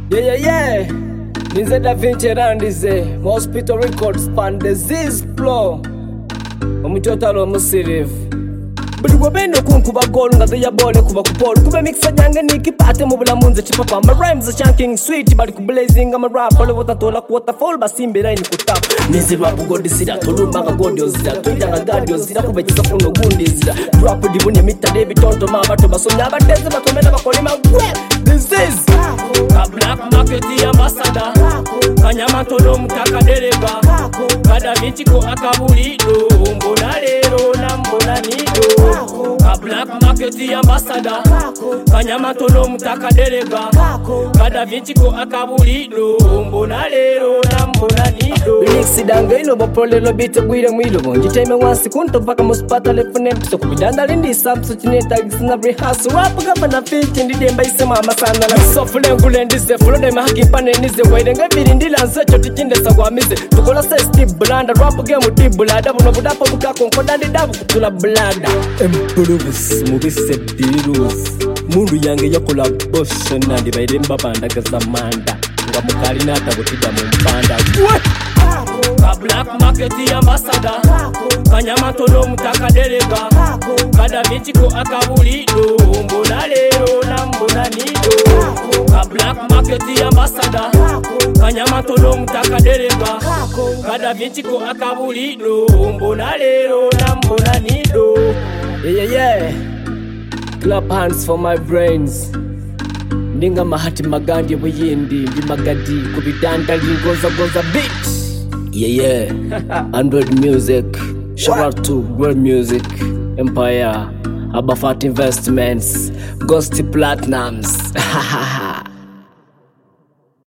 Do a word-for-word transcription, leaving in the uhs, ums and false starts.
Yeah, yeah, yeah. Nize Da Vinci randize Hospital Records pan disease flow Omutotalo musirive Buli gwobendo kunkuba goal nga zeya bole kuba kupolo Kube mixa jange nikipate mubula munze chipapa My rhymes are chunking sweet bali kublazing I'm a rap Ole watatola kuota fall basimbe raini kutapa Nizi rapu godi zira Tolumba nga godi ozira Tuja nga gadi ozira Kube chisa funo gundi zira Rapu dibunye mita debi tonto mabato Basonya bateze batomena bakolima This is Ka black market ambassador Kanyama tolo mutaka dereva Kada Vinci ko akabulido Mbona lero na mbona nido Ka black market ambassador Kanyama tolo mutaka dereva Kada Vinci ko akabulido Mbona lero na mbona nido Lyrics dange ino bopole lo bite gwire mwido Njiteme wansi kunto paka muspata lefunem So kubidanda lindi samso chineta gisina rehearsal Rap gapa na finchi ndidemba isema amasana La sofule ngulendize fulode mahaki pane nize Waidenge birindi lanse choti chinde sagwamize Tukola se Steve Blanda Rap game uti bulada Buno budapa buka konkoda ndi dabu kutula blada Empruvus mubise dirus Mundu yange yakola bosho Nandi baide mbabanda kazamanda Nga mukali nata kutida mumpanda Ka black market ambassador Kanyama tolo mutaka dereva Kada Vinci ko akabulido Mbona lero na mbona nido Ka black market ambassador Kanyama tolo mutaka dereva Kada Vinci ko akabulido Mbona lero na mbona nido Yeah yeah yeah Clap hands for my brains Ninga mahati magandi buyindi Bimagadi kubidanda lingoza goza beat Yeah, yeah. Android Music. Shout out to World Music Empire, Abafat Investments, Ghosty Platinums.